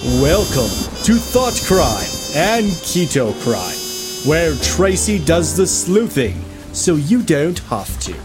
Welcome to Thought Crime and Keto Crime, where Tracy does the sleuthing so you don't have to.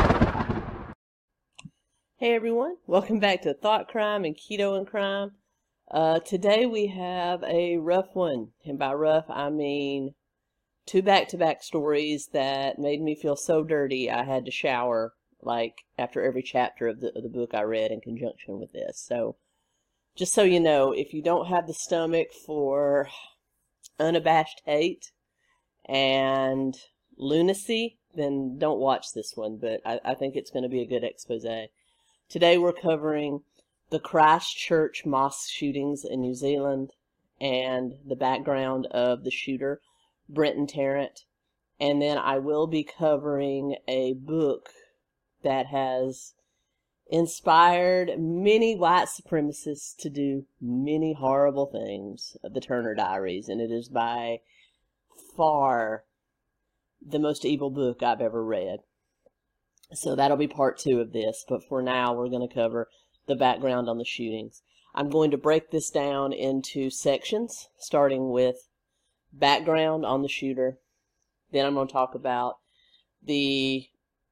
Hey everyone, welcome back to Thought Crime and Keto and Crime. Today we have a rough one, and by rough I mean two back-to-back stories that made me feel so dirty I had to shower like after every chapter of the book I read in conjunction with this. So just so you know, if you don't have the stomach for unabashed hate and lunacy, then don't watch this one, but I think it's going to be a good expose. Today we're covering the Christchurch mosque shootings in New Zealand and the background of the shooter, Brenton Tarrant. And then I will be covering a book that has inspired many white supremacists to do many horrible things, the Turner Diaries, and it is by far the most evil book I've ever read. So that'll be part 2 of this, but for now we're going to cover the background on the shootings. I'm going to break this down into sections, starting with background on the shooter. Then I'm going to talk about the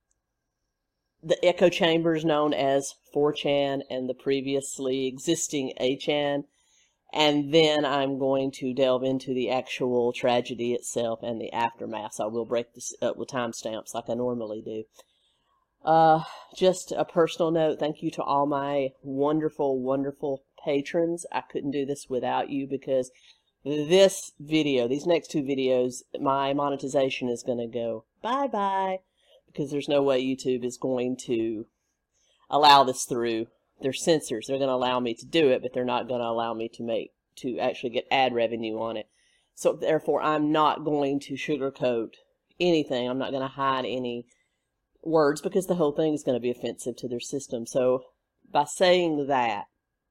echo chambers known as 4chan and the previously existing 8chan. And then I'm going to delve into the actual tragedy itself and the aftermath. So I will break this up with timestamps like I normally do. Just a personal note, thank you to all my wonderful, wonderful patrons. I couldn't do this without you because this video, these next 2 videos, my monetization is going to go bye-bye because there's no way YouTube is going to allow this through their censors. They're going to allow me to do it, but they're not going to allow me to actually get ad revenue on it. So therefore, I'm not going to sugarcoat anything. I'm not going to hide any words because the whole thing is going to be offensive to their system. So by saying that,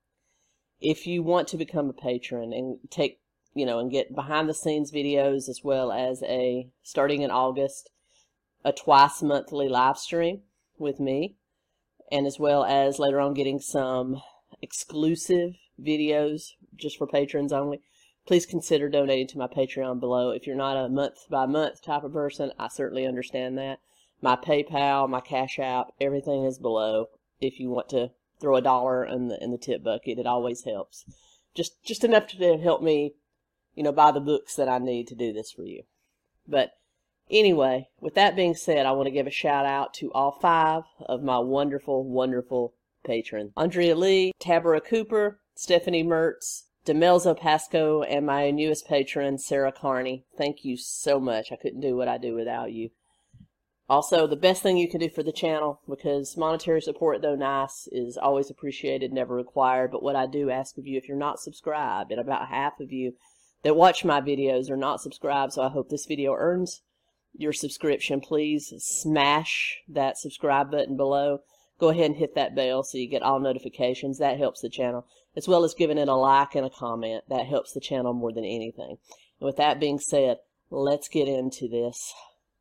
if you want to become a patron and take, and get behind the scenes videos as well as starting in August, a twice monthly live stream with me, and as well as later on getting some exclusive videos just for patrons only, please consider donating to my Patreon below. If you're not a month by month type of person, I certainly understand that. My PayPal, my Cash App, everything is below. If you want to throw $1 in the tip bucket, it always helps. Just enough to help me, buy the books that I need to do this for you. But anyway, with that being said, I want to give a shout out to all 5 of my wonderful, wonderful patrons. Andrea Lee, Tabara Cooper, Stephanie Mertz, Demelzo Pasco, and my newest patron, Sarah Carney. Thank you so much. I couldn't do what I do without you. Also, the best thing you can do for the channel, because monetary support, though nice, is always appreciated, never required. But what I do ask of you, if you're not subscribed, and about half of you that watch my videos are not subscribed, so I hope this video earns your subscription, please smash that subscribe button below. Go ahead and hit that bell so you get all notifications. That helps the channel, as well as giving it a like and a comment. That helps the channel more than anything. And with that being said, let's get into this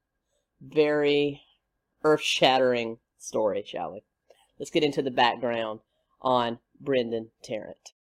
very earth-shattering story, shall we? Let's get into the background on Brenton Tarrant.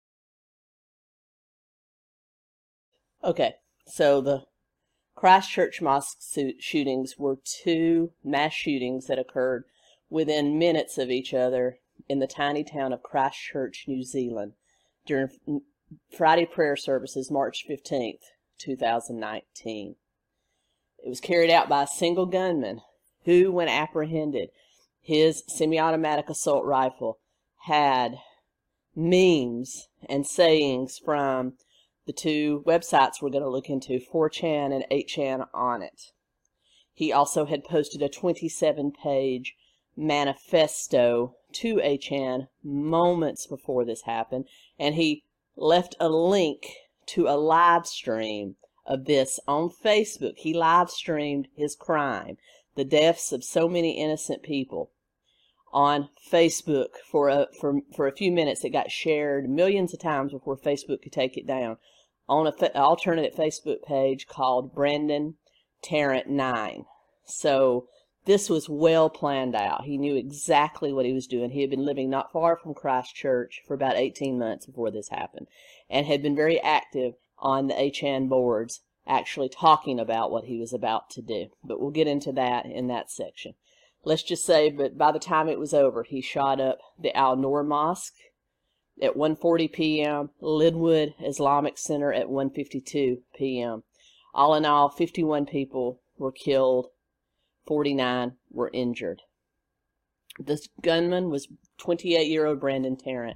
Okay, so the Christchurch mosque shootings were 2 mass shootings that occurred within minutes of each other in the tiny town of Christchurch, New Zealand, during Friday prayer services, March 15th, 2019. It was carried out by a single gunman who, when apprehended, his semi-automatic assault rifle had memes and sayings from the 2 websites we're going to look into, 4chan and 8chan, on it. He also had posted a 27-page manifesto to 8chan moments before this happened, and he left a link to a live stream of this on Facebook. He live streamed his crime, the deaths of so many innocent people, on Facebook for a few minutes. It got shared millions of times before Facebook could take it down on an alternative Facebook page called Brenton Tarrant 9. So This was well planned out. He knew exactly what he was doing. He had been living not far from Christchurch for about 18 months before this happened, and had been very active on the Achan boards, actually talking about what he was about to do. But we'll get into that in that section. Let's just say, but by the time it was over, he shot up the Al-Noor Mosque at 1:40 p.m., Linwood Islamic Center at 1:52 p.m. All in all, 51 people were killed, 49 were injured. The gunman was 28-year-old Brandon Tarrant,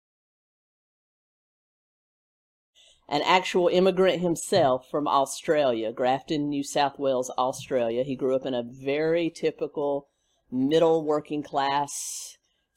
an actual immigrant himself from Australia, Grafton, New South Wales, Australia. He grew up in a very typical middle working class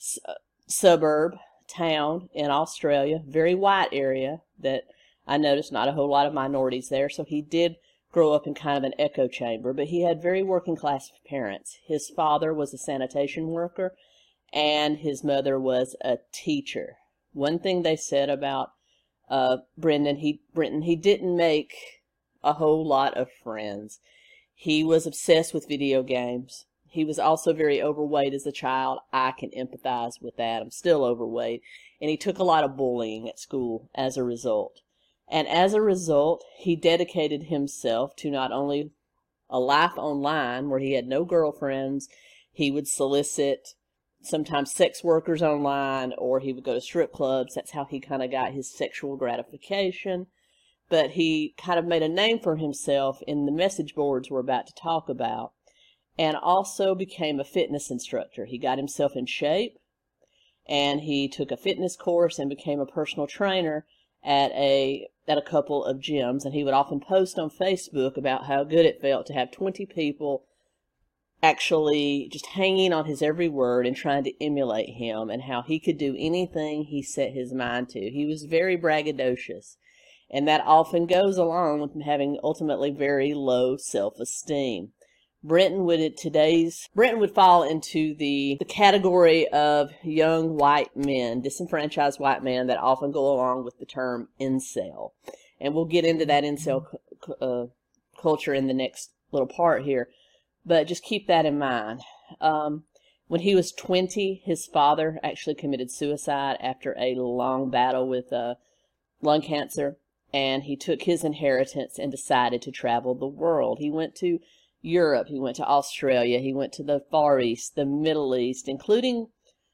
suburb town in Australia, very white area that I noticed not a whole lot of minorities there, so he did grow up in kind of an echo chamber, but he had very working class parents. His father was a sanitation worker and his mother was a teacher. One thing they said about Brenton, he didn't make a whole lot of friends. He was obsessed with video games. He was also very overweight as a child. I can empathize with that. I'm still overweight. And he took a lot of bullying at school as a result. And as a result, he dedicated himself to not only a life online where he had no girlfriends, he would solicit sometimes sex workers online, or he would go to strip clubs. That's how he kind of got his sexual gratification. But he kind of made a name for himself in the message boards we're about to talk about, and also became a fitness instructor. He got himself in shape, and he took a fitness course and became a personal trainer at a couple of gyms. And he would often post on Facebook about how good it felt to have 20 people actually just hanging on his every word and trying to emulate him, and how he could do anything he set his mind to. He was very braggadocious, and that often goes along with having ultimately very low self-esteem. Brenton would fall into the category of young white men, disenfranchised white men, that often go along with the term incel. And we'll get into that incel culture in the next little part here. But just keep that in mind. When he was 20, his father actually committed suicide after a long battle with lung cancer. And he took his inheritance and decided to travel the world. He went to Europe, he went to Australia, he went to the Far East, the Middle East, including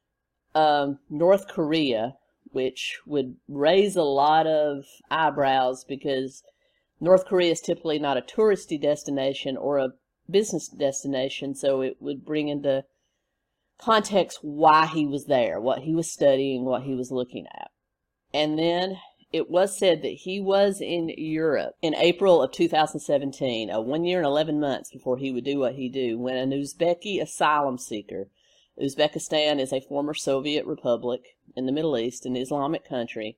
North Korea, which would raise a lot of eyebrows because North Korea is typically not a touristy destination or a business destination, so it would bring into context why he was there, what he was studying, what he was looking at. And then it was said that he was in Europe in April of 2017, 1 year and 11 months before he would do what he do, when an Uzbeki asylum seeker. Uzbekistan is a former Soviet republic in the Middle East, an Islamic country.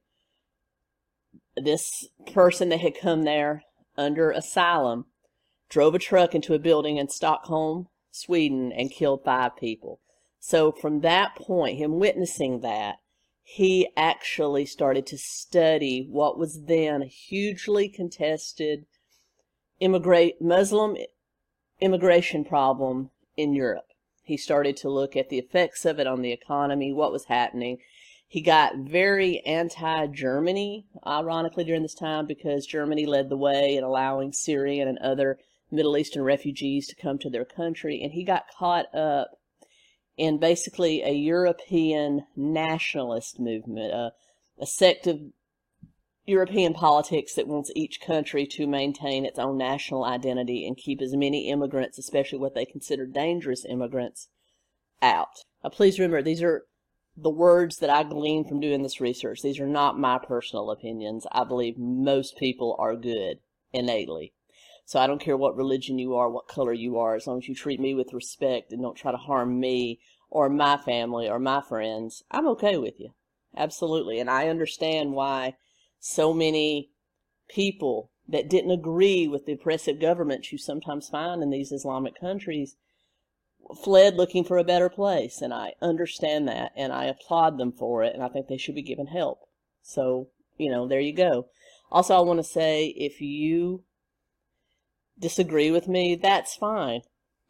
This person that had come there under asylum drove a truck into a building in Stockholm, Sweden, and killed 5 people. So from that point, him witnessing that, he actually started to study what was then a hugely contested Muslim immigration problem in Europe. He started to look at the effects of it on the economy, what was happening. He got very anti-Germany, ironically, during this time, because Germany led the way in allowing Syrian and other Middle Eastern refugees to come to their country. And he got caught up in basically a European nationalist movement, a sect of European politics that wants each country to maintain its own national identity and keep as many immigrants, especially what they consider dangerous immigrants, out. Now, please remember, these are the words that I gleaned from doing this research. These are not my personal opinions. I believe most people are good innately. So I don't care what religion you are, what color you are, as long as you treat me with respect and don't try to harm me or my family or my friends, I'm okay with you. Absolutely. And I understand why so many people that didn't agree with the oppressive governments you sometimes find in these Islamic countries fled looking for a better place. And I understand that, and I applaud them for it, and I think they should be given help. So, there you go. Also, I want to say, if you disagree with me, that's fine.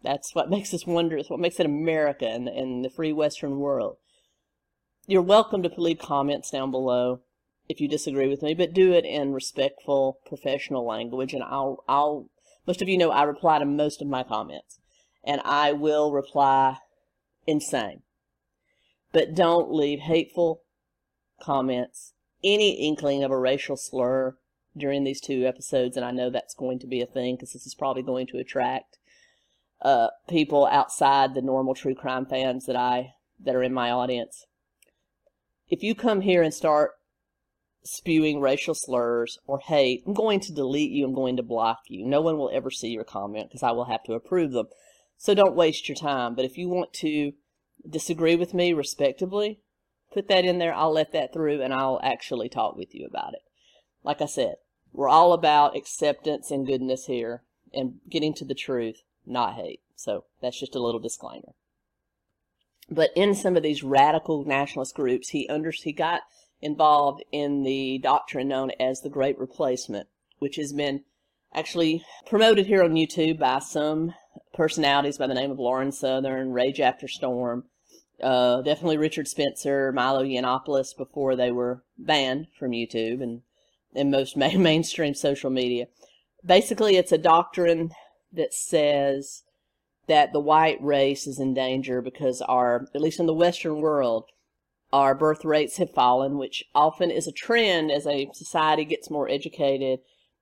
That's what makes us wondrous, what makes it America and the free Western world. You're welcome to leave comments down below if you disagree with me, but do it in respectful, professional language, and I'll most of you know I reply to most of my comments, and I will reply insane. But don't leave hateful comments, any inkling of a racial slur during these 2 episodes, and I know that's going to be a thing because this is probably going to attract people outside the normal true crime fans that are in my audience. If you come here and start spewing racial slurs or hate, I'm going to delete you. I'm going to block you. No one will ever see your comment because I will have to approve them. So don't waste your time. But if you want to disagree with me respectably, put that in there. I'll let that through and I'll actually talk with you about it. Like I said, we're all about acceptance and goodness here and getting to the truth, not hate. So that's just a little disclaimer. But in some of these radical nationalist groups, he got involved in the doctrine known as the Great Replacement, which has been actually promoted here on YouTube by some personalities by the name of Lauren Southern, Rage After Storm, definitely Richard Spencer, Milo Yiannopoulos before they were banned from YouTube and most mainstream social media. Basically, it's a doctrine that says that the white race is in danger because at least in the Western world, our birth rates have fallen, which often is a trend as a society gets more educated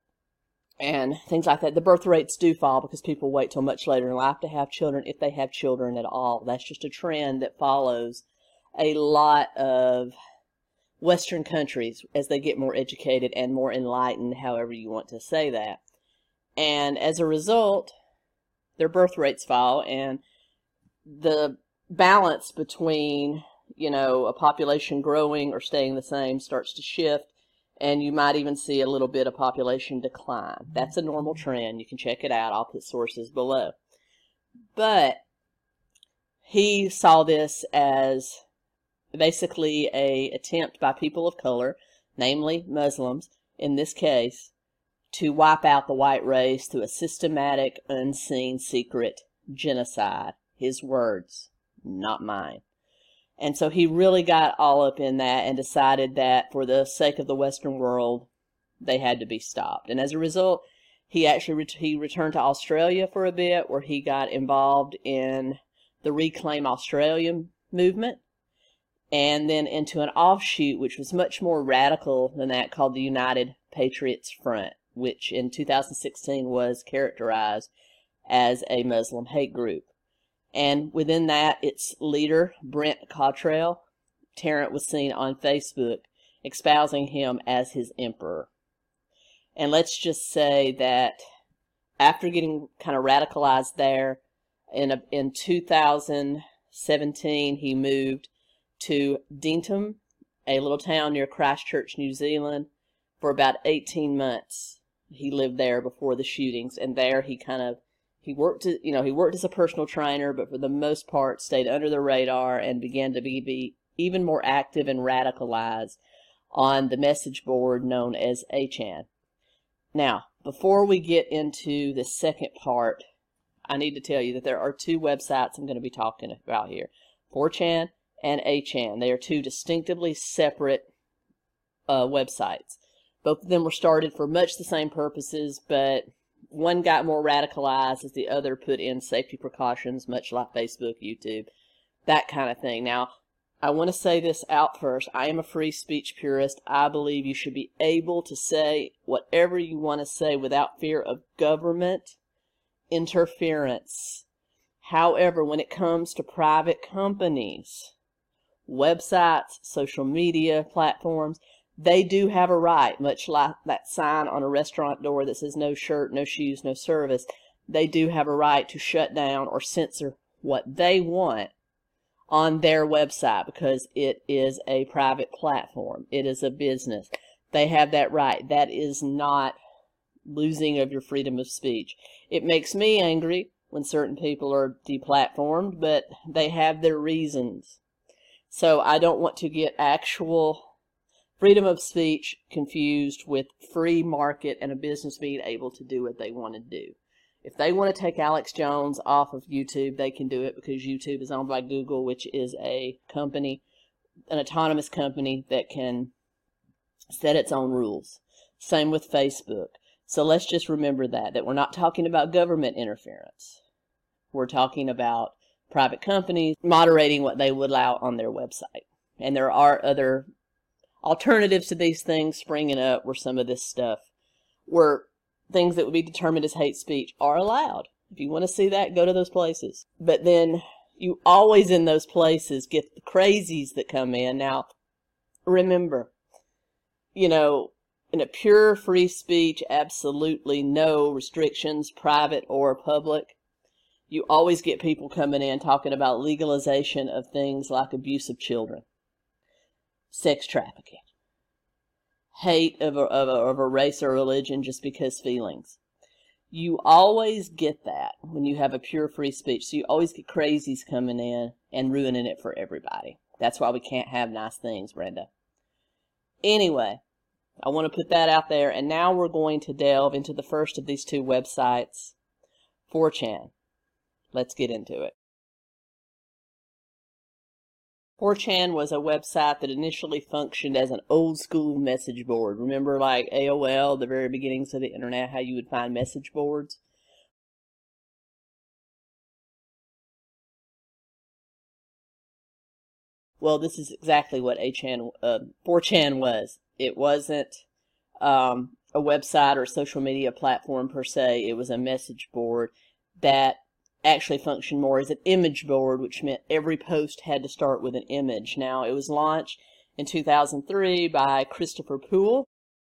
and things like that. The birth rates do fall because people wait till much later in life to have children, if they have children at all. That's just a trend that follows a lot of Western countries as they get more educated and more enlightened, however you want to say that. And as a result, their birth rates fall, and the balance between a population growing or staying the same starts to shift, and you might even see a little bit of population decline. That's a normal trend. You can check it out. I'll put sources below. But he saw this as basically an attempt by people of color, namely Muslims in this case, to wipe out the white race through a systematic, unseen, secret genocide. His words, not mine. And so he really got all up in that and decided that for the sake of the Western world, they had to be stopped. And as a result, he returned to Australia for a bit, where he got involved in the Reclaim Australia movement, and then into an offshoot, which was much more radical than that, called the United Patriots Front, which in 2016 was characterized as a Muslim hate group. And within that, its leader, Brent Cottrell, Tarrant was seen on Facebook espousing him as his emperor. And let's just say that after getting kind of radicalized there, in 2017, he moved to Dingham, a little town near Christchurch, New Zealand, for about 18 months. He lived there before the shootings, and there he worked as a personal trainer, but for the most part stayed under the radar and began to be even more active and radicalized on the message board known as 8chan. Now, before we get into the second part, I need to tell you that there are 2 websites I'm going to be talking about here, 4chan and 8chan. They are 2 distinctively separate websites. Both of them were started for much the same purposes, but one got more radicalized as the other put in safety precautions, much like Facebook, YouTube, that kind of thing. Now, I want to say this out first. I am a free speech purist. I believe you should be able to say whatever you want to say without fear of government interference. However, when it comes to private companies, websites, social media platforms, they do have a right, much like that sign on a restaurant door that says no shirt, no shoes, no service. They do have a right to shut down or censor what they want on their website because it is a private platform. It is a business. They have that right. That is not losing of your freedom of speech. It makes me angry when certain people are deplatformed, but they have their reasons. So I don't want to get actual freedom of speech confused with free market and a business being able to do what they want to do. If they want to take Alex Jones off of YouTube, they can do it because YouTube is owned by Google, which is a company, an autonomous company that can set its own rules. Same with Facebook. So let's just remember that we're not talking about government interference. We're talking about private companies moderating what they would allow on their website. And there are other alternatives to these things springing up where some of this stuff, where things that would be determined as hate speech are allowed. If you want to see that, go to those places. But then you always in those places get the crazies that come in. Now, remember, in a pure free speech, absolutely no restrictions, private or public, you always get people coming in talking about legalization of things like abuse of children, sex trafficking, hate of a race or religion just because feelings. You always get that when you have a pure free speech. So you always get crazies coming in and ruining it for everybody. That's why we can't have nice things, Brenda. Anyway, I want to put that out there. And now we're going to delve into the first of these two websites, 4chan. Let's get into it. 4chan was a website that initially functioned as an old school message board. Remember like AOL, the very beginnings of the internet, how you would find message boards? Well, this is exactly what 4chan was. It wasn't a website or social media platform per se. It was a message board that actually functioned more as an image board, which meant every post had to start with an image. Now, it was launched in 2003 by Christopher Poole,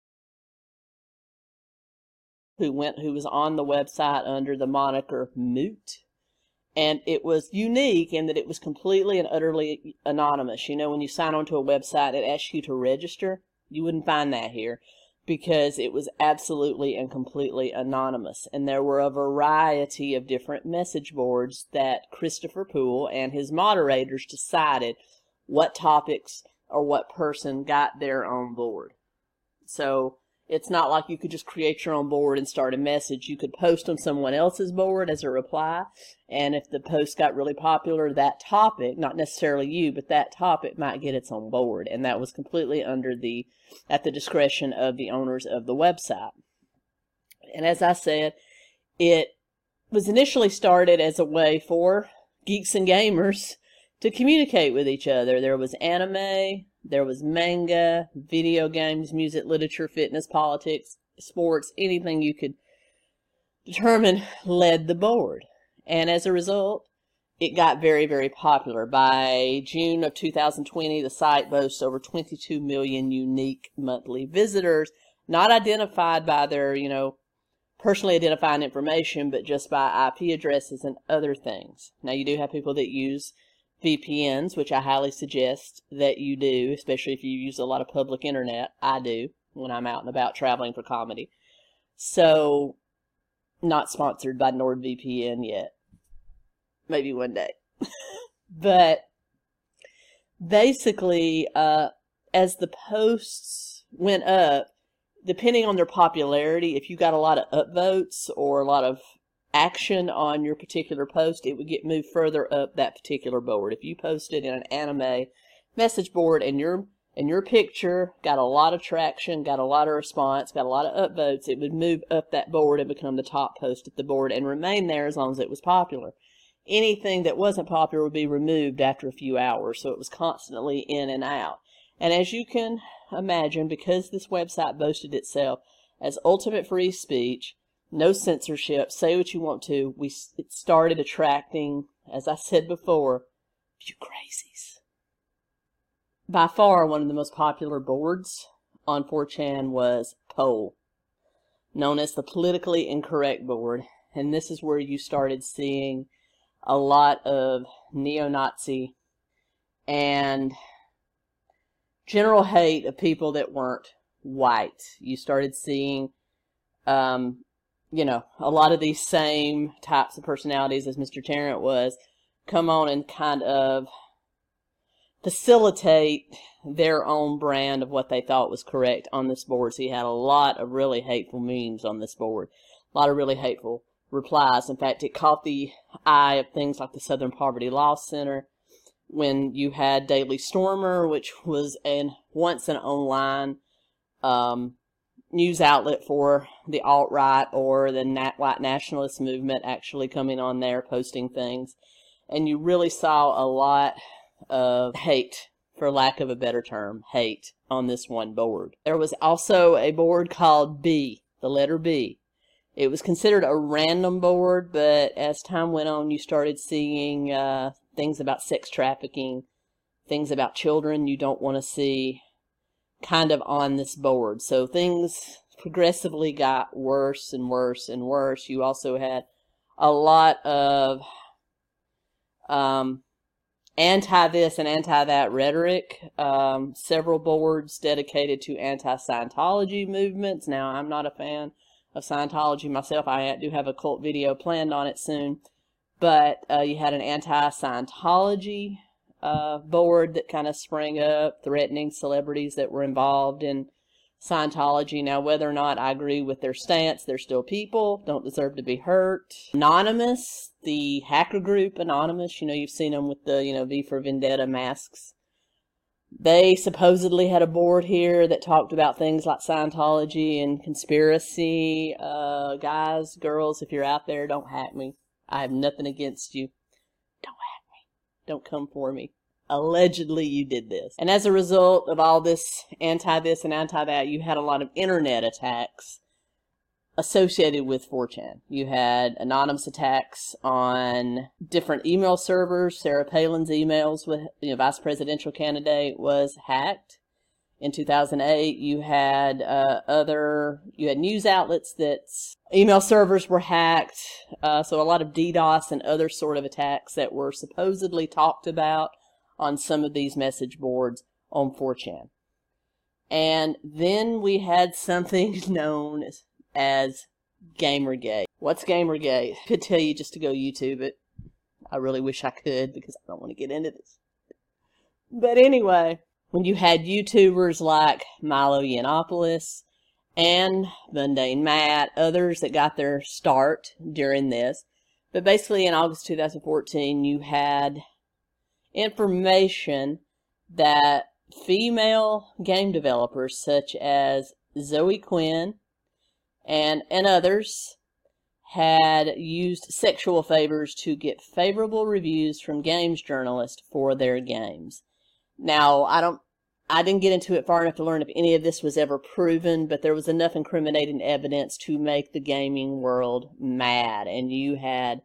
who was on the website under the moniker Moot. And it was unique in that it was completely and utterly anonymous. When you sign onto a website, it asks you to register. You wouldn't find that here, because it was absolutely and completely anonymous. And there were a variety of different message boards that Christopher Poole and his moderators decided what topics or what person got their own board. So it's not like you could just create your own board and start a message. You could post on someone else's board as a reply, and if the post got really popular, that topic, not necessarily you, but that topic might get its own board. And that was completely at the discretion of the owners of the website. And as I said, it was initially started as a way for geeks and gamers to communicate with each other. There was anime, there was manga, video games, music, literature, fitness, politics, sports, anything you could determine led the board. And as a result, it got very, very popular. By June of 2020, the site boasts over 22 million unique monthly visitors, not identified by their, personally identifying information, but just by IP addresses and other things. Now, you do have people that use VPNs, which I highly suggest that you do, especially if you use a lot of public internet. I do when I'm out and about traveling for comedy. So, not sponsored by NordVPN yet. Maybe one day. But basically, as the posts went up, depending on their popularity, if you got a lot of upvotes or a lot of action on your particular post, it would get moved further up that particular board. If you posted in an anime message board and your picture got a lot of traction, got a lot of response, got a lot of upvotes, it would move up that board and become the top post at the board and remain there as long as it was popular. Anything that wasn't popular would be removed after a few hours, so it was constantly in and out. And as you can imagine, because this website boasted itself as ultimate free speech, no censorship, say what you want to, it started attracting, as I said before, a few crazies. By far, one of the most popular boards on 4chan was Poll, known as the politically incorrect board. And this is where you started seeing a lot of neo-Nazi and general hate of people that weren't white. You started seeing a lot of these same types of personalities as Mr. Tarrant was come on and kind of facilitate their own brand of what they thought was correct on this board. So you had a lot of really hateful memes on this board. A lot of really hateful replies. In fact, it caught the eye of things like the Southern Poverty Law Center, when you had Daily Stormer, which was once an online news outlet for the alt-right or the white nationalist movement, actually coming on there, posting things. And you really saw a lot of hate, for lack of a better term, hate on this one board. There was also a board called B, the letter B. It was considered a random board, but as time went on, you started seeing things about sex trafficking, things about children you don't want to see kind of on this board. So things progressively got worse and worse and worse. You also had a lot of anti-this and anti-that rhetoric. Several boards dedicated to anti-Scientology movements. Now, I'm not a fan of Scientology myself. I do have a cult video planned on it soon. But you had an anti-Scientology board that kind of sprang up, threatening celebrities that were involved in Scientology. Now, whether or not I agree with their stance, they're still people, don't deserve to be hurt. Anonymous, the hacker group Anonymous, you've seen them with the, V for Vendetta masks. They supposedly had a board here that talked about things like Scientology and conspiracy. Guys, girls, if you're out there, don't hack me. I have nothing against you. Don't hack me. Don't come for me. Allegedly, you did this. And as a result of all this anti-this and anti-that, you had a lot of internet attacks associated with 4chan. You had anonymous attacks on different email servers. Sarah Palin's emails with vice presidential candidate was hacked. In 2008, you had news outlets that email servers were hacked. So a lot of DDoS and other sort of attacks that were supposedly talked about on some of these message boards on 4chan. And then we had something known as Gamergate. What's Gamergate? I could tell you just to go YouTube it. I really wish I could, because I don't want to get into this. But anyway, when you had YouTubers like Milo Yiannopoulos and Mundane Matt, others that got their start during this. But basically in August 2014, you had information that female game developers such as Zoe Quinn and others had used sexual favors to get favorable reviews from games journalists for their games. Now, I didn't get into it far enough to learn if any of this was ever proven, but there was enough incriminating evidence to make the gaming world mad. And you had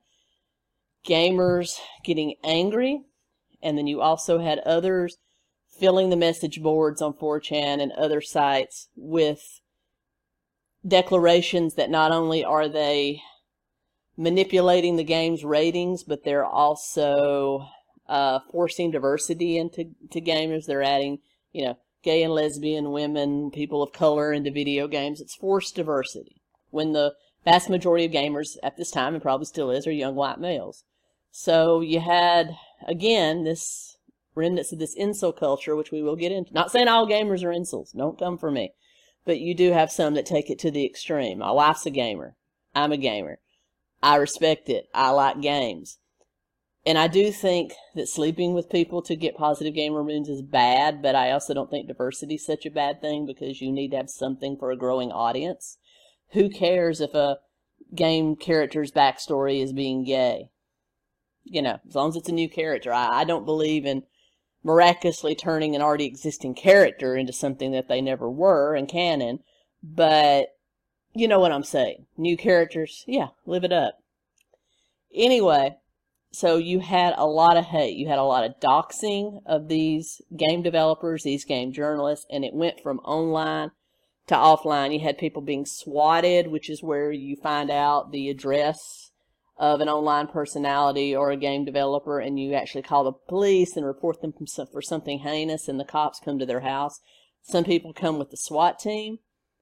gamers getting angry, and then you also had others filling the message boards on 4chan and other sites with declarations that not only are they manipulating the game's ratings, but they're also forcing diversity into gamers. They're adding, gay and lesbian women, people of color into video games. It's forced diversity, when the vast majority of gamers at this time, and probably still is, are young white males. So you had, again, this remnants of this incel culture, which we will get into. Not saying all gamers are incels. Don't come for me. But you do have some that take it to the extreme. My wife's a gamer. I'm a gamer. I respect it. I like games. And I do think that sleeping with people to get positive gamer reviews is bad, but I also don't think diversity is such a bad thing, because you need to have something for a growing audience. Who cares if a game character's backstory is being gay? As long as it's a new character. I don't believe in miraculously turning an already existing character into something that they never were in canon, but you know what I'm saying. New characters, yeah, live it up. Anyway, so you had a lot of hate. You had a lot of doxing of these game developers, these game journalists, and it went from online to offline. You had people being swatted, which is where you find out the address of an online personality or a game developer, and you actually call the police and report them for something heinous, and the cops come to their house. Some people come with the SWAT team,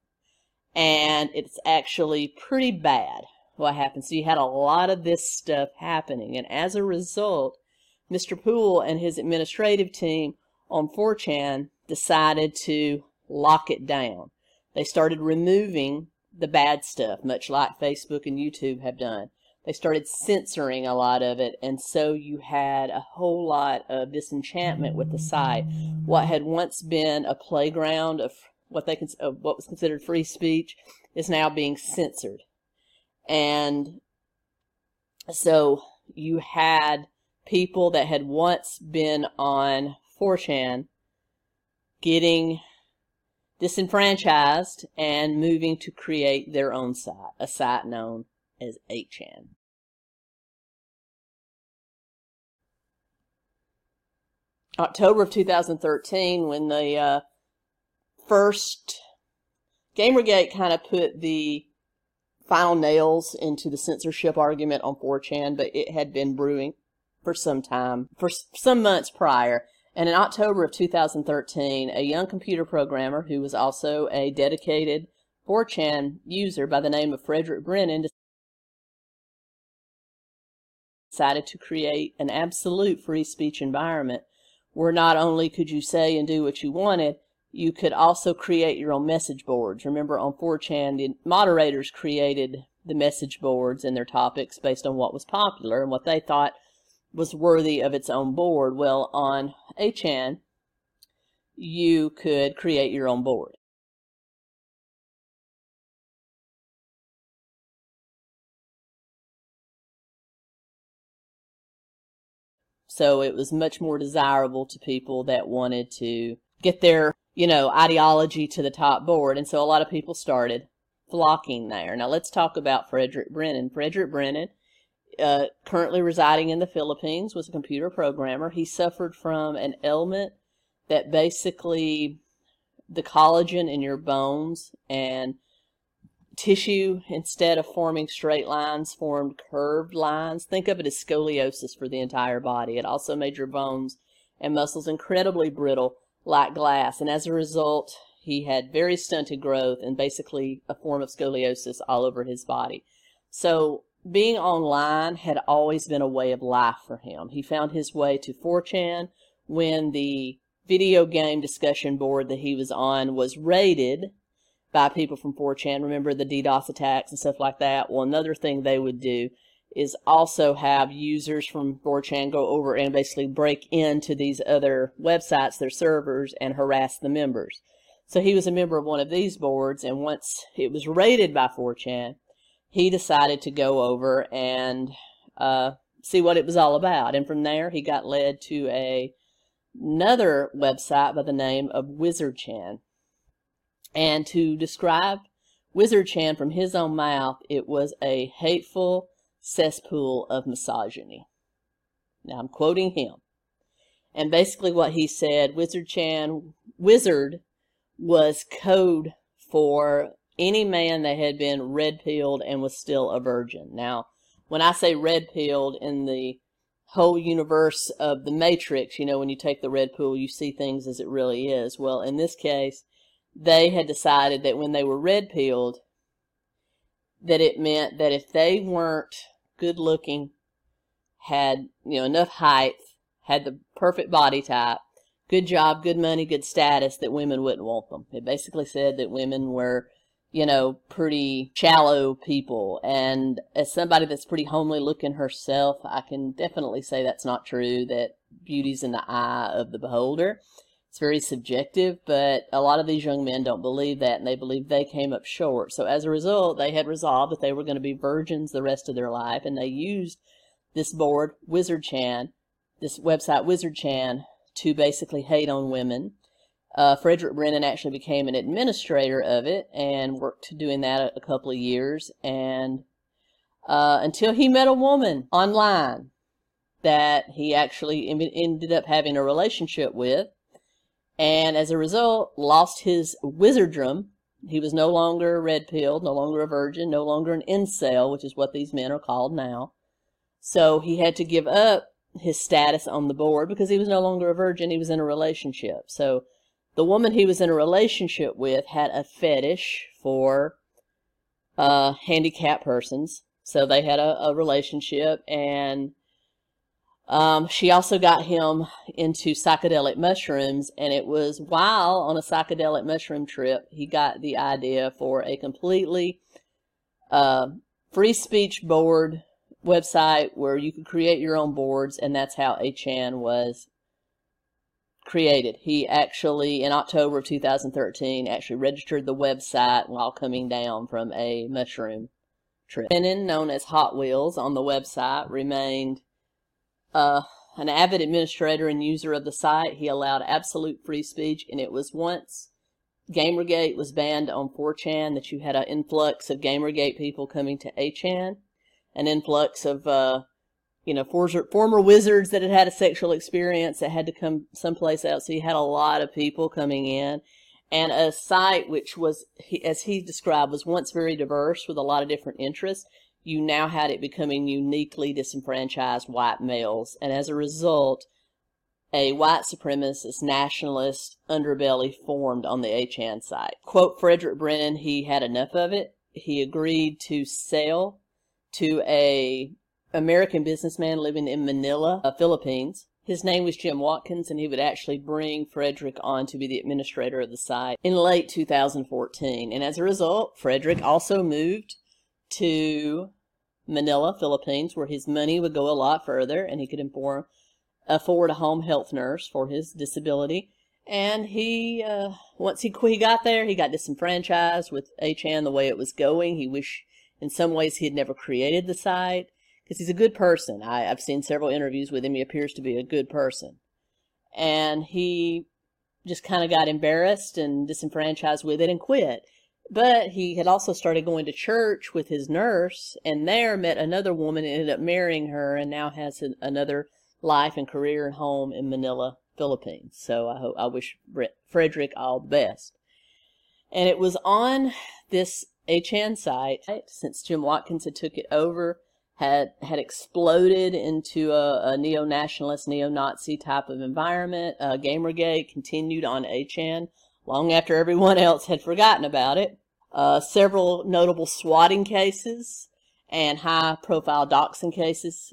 and it's actually pretty bad what happens. So you had a lot of this stuff happening, and as a result, Mr. Poole and his administrative team on 4chan decided to lock it down. They started removing the bad stuff, much like Facebook and YouTube have done. they started censoring a lot of it, and so you had a whole lot of disenchantment with the site. What had once been a playground of what was considered free speech is now being censored. And so you had people that had once been on 4chan getting disenfranchised and moving to create their own site, a site known as 8chan. October of 2013, when the first Gamergate kind of put the final nails into the censorship argument on 4chan, but it had been brewing for some time, for some months prior. And in October of 2013, a young computer programmer who was also a dedicated 4chan user by the name of Frederick Brennan decided to create an absolute free speech environment where not only could you say and do what you wanted, you could also create your own message boards. Remember, on 4chan, the moderators created the message boards and their topics based on what was popular and what they thought was worthy of its own board. Well, on 8chan, you could create your own board. So it was much more desirable to people that wanted to get their, ideology to the top board. And so a lot of people started flocking there. Now let's talk about Frederick Brennan. Frederick Brennan, currently residing in the Philippines, was a computer programmer. He suffered from an ailment that basically the collagen in your bones and tissue, instead of forming straight lines, formed curved lines. Think of it as scoliosis for the entire body. It also made your bones and muscles incredibly brittle, like glass. And as a result, he had very stunted growth and basically a form of scoliosis all over his body. So being online had always been a way of life for him. He found his way to 4chan when the video game discussion board that he was on was raided by people from 4chan. Remember the DDoS attacks and stuff like that? Well, another thing they would do is also have users from 4chan go over and basically break into these other websites, their servers, and harass the members. So he was a member of one of these boards, and once it was raided by 4chan, he decided to go over and see what it was all about. And from there, he got led to another website by the name of WizardChan. And to describe WizardChan from his own mouth, it was a hateful cesspool of misogyny. Now I'm quoting him. And basically what he said, wizard was code for any man that had been red-pilled and was still a virgin. Now, when I say red-pilled in the whole universe of the Matrix, when you take the red pill, you see things as it really is. Well, in this case, they had decided that when they were red-pilled, that it meant that if they weren't good-looking, had enough height, had the perfect body type, good job, good money, good status, that women wouldn't want them. It basically said that women were, pretty shallow people. And as somebody that's pretty homely looking herself, I can definitely say that's not true, that beauty's in the eye of the beholder. It's very subjective, but a lot of these young men don't believe that, and they believe they came up short. So as a result, they had resolved that they were going to be virgins the rest of their life, and they used this board, WizardChan, this website, WizardChan, to basically hate on women. Frederick Brennan actually became an administrator of it and worked doing that a couple of years, and until he met a woman online that he actually ended up having a relationship with. And as a result, lost his wizardrum. He was no longer red-pilled, no longer a virgin, no longer an incel, which is what these men are called now. So he had to give up his status on the board because he was no longer a virgin, he was in a relationship. So the woman he was in a relationship with had a fetish for handicapped persons. So they had a relationship, and she also got him into psychedelic mushrooms, and it was while on a psychedelic mushroom trip he got the idea for a completely free speech board website where you could create your own boards, and that's how 8chan was created. He actually, in October of 2013, actually registered the website while coming down from a mushroom trip. Brennan, known as Hot Wheels on the website, remained an avid administrator and user of the site. He allowed absolute free speech, and it was once Gamergate was banned on 4chan that you had an influx of Gamergate people coming to 8chan, an influx of former wizards that had had a sexual experience that had to come someplace else. So you had a lot of people coming in, and a site which was, as he described, was once very diverse with a lot of different interests. You now had it becoming uniquely disenfranchised white males, and as a result, a white supremacist nationalist underbelly formed on the 8chan site. Quote Frederick Brennan, he had enough of it. He agreed to sell to a American businessman living in Manila, Philippines. His name was Jim Watkins, and he would actually bring Frederick on to be the administrator of the site in late 2014. And as a result, Frederick also moved to Manila, Philippines, where his money would go a lot further, and he could afford a home health nurse for his disability. And he, once he got there, he got disenfranchised with 8chan the way it was going. He wished in some ways he had never created the site, because he's a good person. I've seen several interviews with him. He appears to be a good person. And he just kind of got embarrassed and disenfranchised with it and quit. But he had also started going to church with his nurse, and there met another woman and ended up marrying her, and now has another life and career and home in Manila, Philippines. So I wish Frederick all the best. And it was on this 8chan site, since Jim Watkins had took it over, had exploded into a neo-nationalist, neo-Nazi type of environment. Gamergate continued on 8chan long after everyone else had forgotten about it. Several notable swatting cases and high-profile doxing cases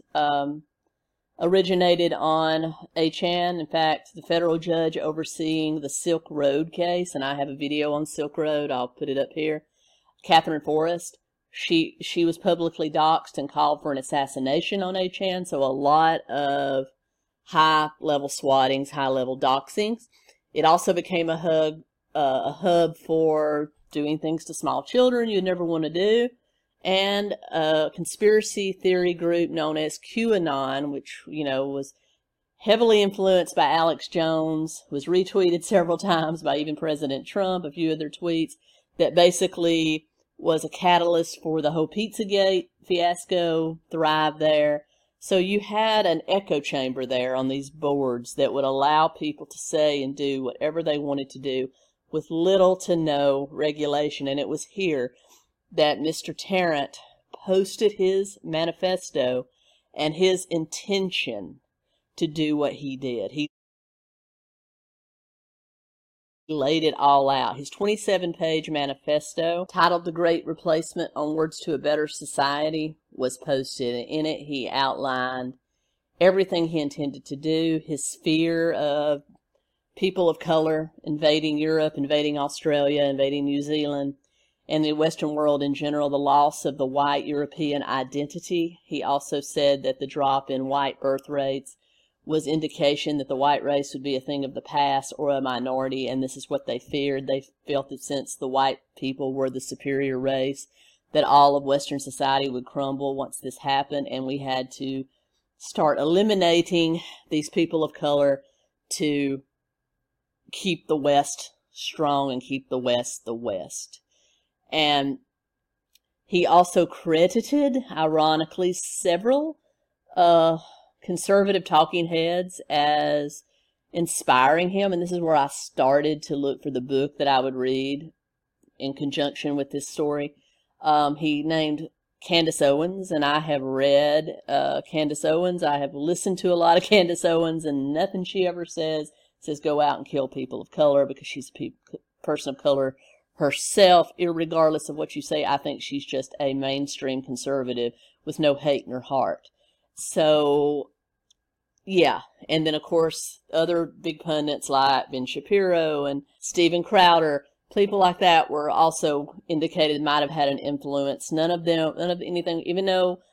originated on 8chan. In fact, the federal judge overseeing the Silk Road case, and I have a video on Silk Road, I'll put it up here, Catherine Forrest, she was publicly doxed and called for an assassination on 8chan, so a lot of high-level swattings, high-level doxings. It also became a hub for doing things to small children you'd never want to do, and a conspiracy theory group known as QAnon, which, was heavily influenced by Alex Jones, was retweeted several times by even President Trump, a few of their tweets, that basically was a catalyst for the whole Pizzagate fiasco, thrive there. So you had an echo chamber there on these boards that would allow people to say and do whatever they wanted to do with little to no regulation. And it was here that Mr. Tarrant posted his manifesto and his intention to do what he did. He laid it all out. His 27-page manifesto, titled The Great Replacement: Onwards to a Better Society, was posted. In it, he outlined everything he intended to do, his fear of people of color invading Europe, invading Australia, invading New Zealand, and the Western world in general, the loss of the white European identity. He also said that the drop in white birth rates was indication that the white race would be a thing of the past or a minority, and this is what they feared. They felt that since the white people were the superior race, that all of Western society would crumble once this happened, and we had to start eliminating these people of color to keep the West strong and keep the West the West. And he also credited, ironically, several conservative talking heads as inspiring him, and this is where I started to look for the book that I would read in conjunction with this story. He named Candace Owens, and I have read Candace Owens. I have listened to a lot of Candace Owens, and nothing she ever says go out and kill people of color, because she's a person of color herself. Irregardless of what you say, I think she's just a mainstream conservative with no hate in her heart. So, yeah. And then, of course, other big pundits like Ben Shapiro and Steven Crowder, people like that were also indicated might have had an influence. None of anything, even though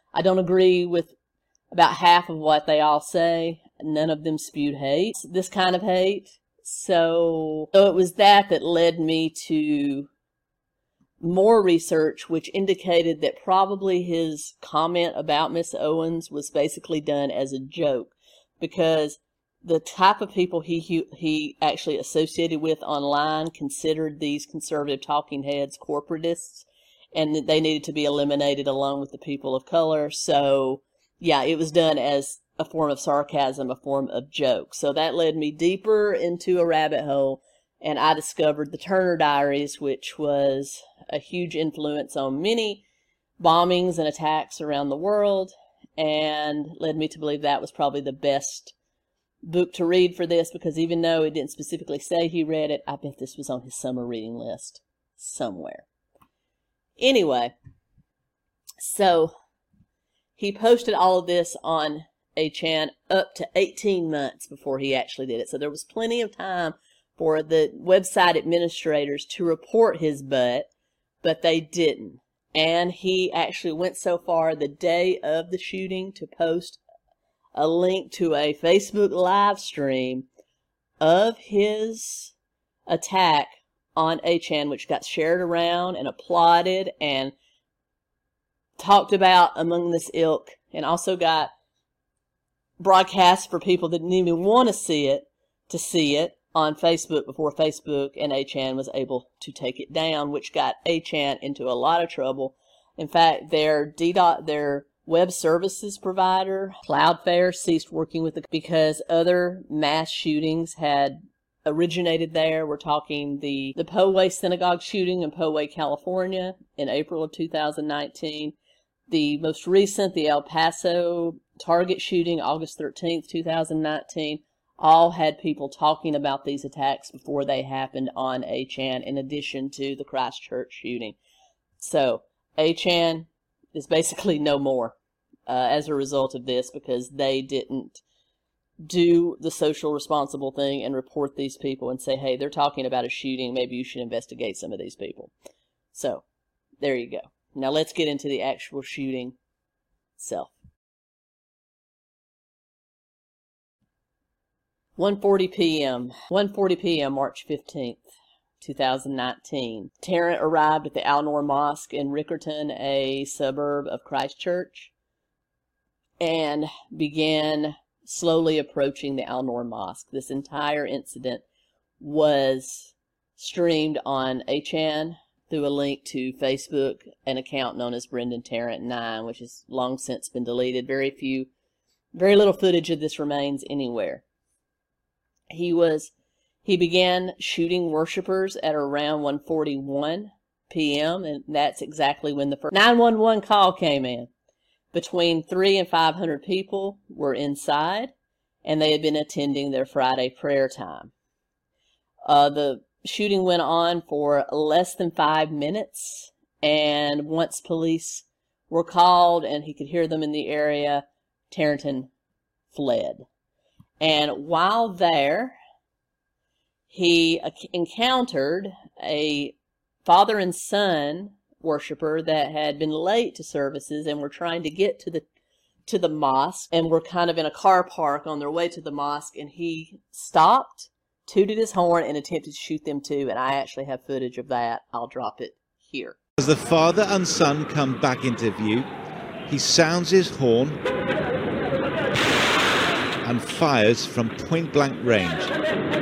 I don't agree with about half of what they all say. None of them spewed hate, this kind of hate. So it was that led me to more research, which indicated that probably his comment about Miss Owens was basically done as a joke, because the type of people he actually associated with online considered these conservative talking heads corporatists, and that they needed to be eliminated along with the people of color. So yeah, it was done as a form of sarcasm, a form of joke. So that led me deeper into a rabbit hole, and I discovered the Turner Diaries, which was a huge influence on many bombings and attacks around the world, and led me to believe that was probably the best book to read for this, because even though it didn't specifically say he read it, I bet this was on his summer reading list somewhere. Anyway, so he posted all of this on 8chan up to 18 months before he actually did it. So there was plenty of time for the website administrators to report his butt, but they didn't. And he actually went so far the day of the shooting to post a link to a Facebook live stream of his attack on 8chan, which got shared around and applauded and talked about among this ilk, and also got broadcast for people that didn't even want to see it on Facebook before Facebook and 8chan was able to take it down, which got 8chan into a lot of trouble. In fact, their web services provider, Cloudflare, ceased working with it because other mass shootings had originated there. We're talking the Poway synagogue shooting in Poway, California in April of 2019. The most recent, the El Paso Target shooting, August 13th, 2019, all had people talking about these attacks before they happened on 8chan, in addition to the Christchurch shooting. So 8chan is basically no more as a result of this, because they didn't do the social responsible thing and report these people and say, hey, they're talking about a shooting, maybe you should investigate some of these people. So there you go. Now let's get into the actual shooting itself. 1:40 p.m., March 15th, 2019. Tarrant arrived at the Al-Noor Mosque in Riccarton, a suburb of Christchurch, and began slowly approaching the Al-Noor Mosque. This entire incident was streamed on 8chan through a link to Facebook, an account known as Brendan Tarrant 9, which has long since been deleted. Very little footage of this remains anywhere. He began shooting worshipers at around 1:41 p.m., and that's exactly when the first 911 call came in. Between 300 and 500 people were inside, and they had been attending their Friday prayer time. The shooting went on for less than 5 minutes, and once police were called and he could hear them in the area, Tarrant fled. And while there, he encountered a father and son worshiper that had been late to services and were trying to get to the mosque, and were kind of in a car park on their way to the mosque, and he stopped, tooted his horn, and attempted to shoot them too. And I actually have footage of that. I'll drop it here. As the father and son come back into view, he sounds his horn and fires from point-blank range.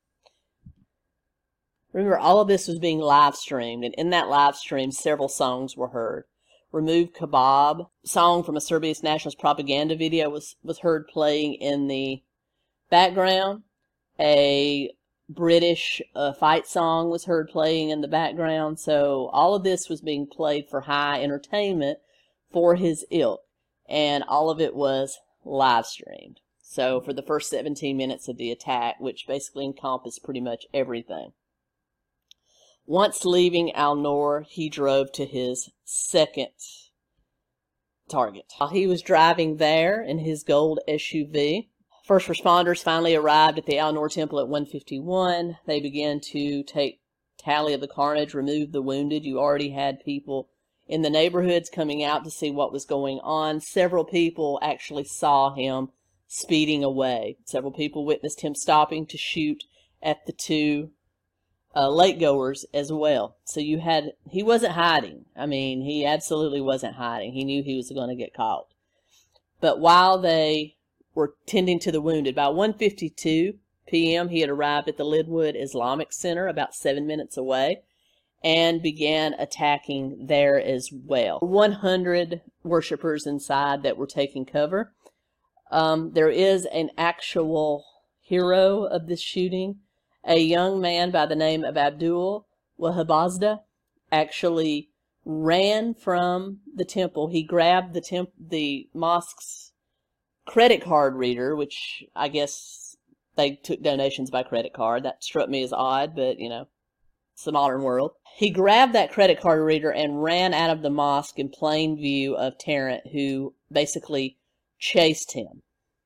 Remember, all of this was being live streamed, and in that live stream, several songs were heard. Remove Kebab, song from a Serbian nationalist propaganda video, was heard playing in the background. A British fight song was heard playing in the background. So all of this was being played for high entertainment for his ilk, and all of it was live streamed. So for the first 17 minutes of the attack, which basically encompassed pretty much everything. Once leaving Al-Noor, he drove to his second target. While he was driving there in his gold SUV, first responders finally arrived at the Al-Noor Temple at 1:51. They began to take tally of the carnage, remove the wounded. You already had people in the neighborhoods coming out to see what was going on. Several people actually saw him speeding away. Several people witnessed him stopping to shoot at the two lake goers as well. So he wasn't hiding. I mean, he absolutely wasn't hiding. He knew he was going to get caught. But while they were tending to the wounded, by 1:52 p.m., he had arrived at the Linwood Islamic Center about 7 minutes away and began attacking there as well. 100 worshipers inside that were taking cover. There is an actual hero of this shooting. A young man by the name of Abdul Wahabazda actually ran from the temple. He grabbed the mosque's credit card reader, which I guess they took donations by credit card. That struck me as odd, but you know, it's the modern world. He grabbed that credit card reader and ran out of the mosque in plain view of Tarrant, who basically chased him.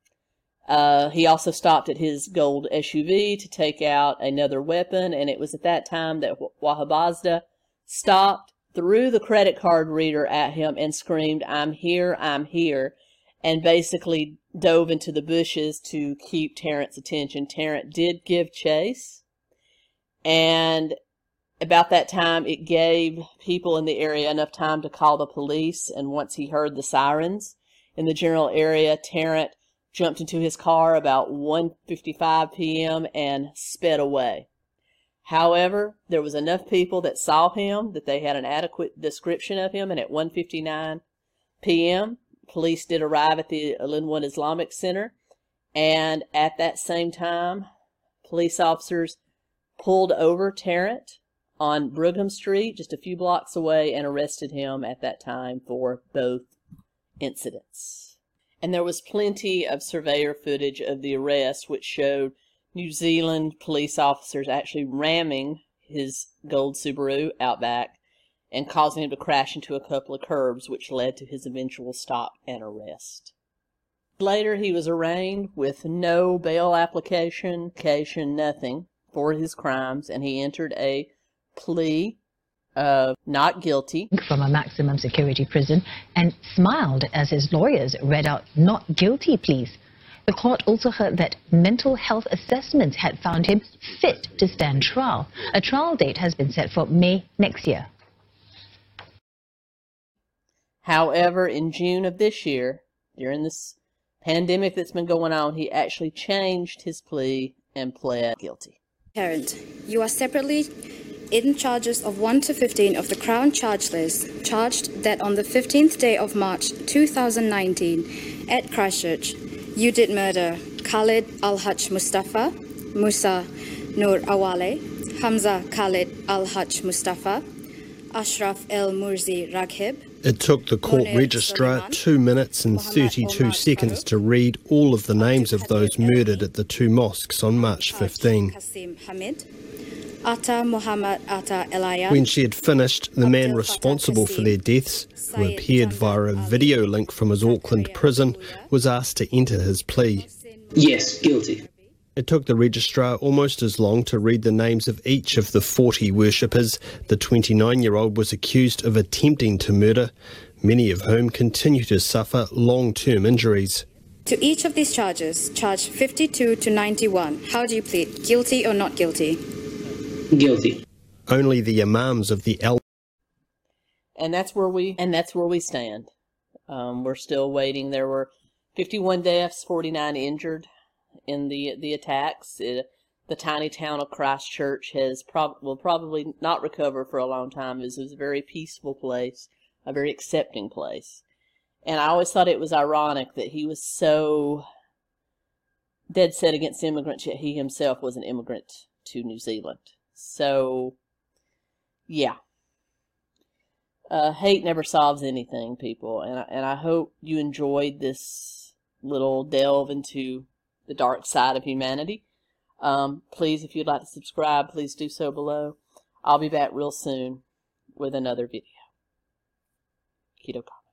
He also stopped at his gold SUV to take out another weapon, and it was at that time that Wahabazda stopped, threw the credit card reader at him, and screamed, "I'm here, I'm here," and basically dove into the bushes to keep Tarrant's attention. Tarrant did give chase, and about that time it gave people in the area enough time to call the police, and once he heard the sirens in the general area, Tarrant jumped into his car about 1:55 p.m. and sped away. However, there was enough people that saw him that they had an adequate description of him, and at 1:59 p.m., police did arrive at the Linwood Islamic Center, and at that same time, police officers pulled over Tarrant on Brigham Street, just a few blocks away, and arrested him at that time for both incidents. And there was plenty of surveyor footage of the arrest, which showed New Zealand police officers actually ramming his gold Subaru Outback and causing him to crash into a couple of curbs, which led to his eventual stop and arrest. Later, he was arraigned with no bail application, nothing for his crimes, and he entered a plea of not guilty from a maximum security prison and smiled as his lawyers read out not guilty pleas. The court also heard that mental health assessments had found him fit to stand trial. A trial date has been set for May next year. However, in June of this year, during this pandemic that's been going on, he actually changed his plea and pled guilty. Tarrant, you are separately in charges of 1 to 15 of the Crown charge list, charged that on the 15th day of March 2019 at Christchurch, you did murder Khalid Al-Haj Mustafa, Musa Nur Awale, Hamza Khalid Al-Haj Mustafa, Ashraf El-Murzi Raghib. It took the court registrar 2 minutes and 32 seconds to read all of the names of those murdered at the two mosques on March 15. When she had finished, the man responsible for their deaths, who appeared via a video link from his Auckland prison, was asked to enter his plea. Yes, guilty. It took the registrar almost as long to read the names of each of the 40 worshippers the 29-year-old was accused of attempting to murder, many of whom continue to suffer long-term injuries. To each of these charges, charge 52 to 91, how do you plead, guilty or not guilty? Guilty. Only the imams of the And that's where we stand. We're still waiting. There were 51 deaths, 49 injured in the attacks. The tiny town of Christchurch will probably not recover for a long time. It was a very peaceful place, a very accepting place. And I always thought it was ironic that he was so dead set against immigrants, yet he himself was an immigrant to New Zealand. So, yeah. Hate never solves anything, people. And I hope you enjoyed this little delve into the dark side of humanity. Please, if you'd like to subscribe, please do so below. I'll be back real soon with another video. Keto Coffee.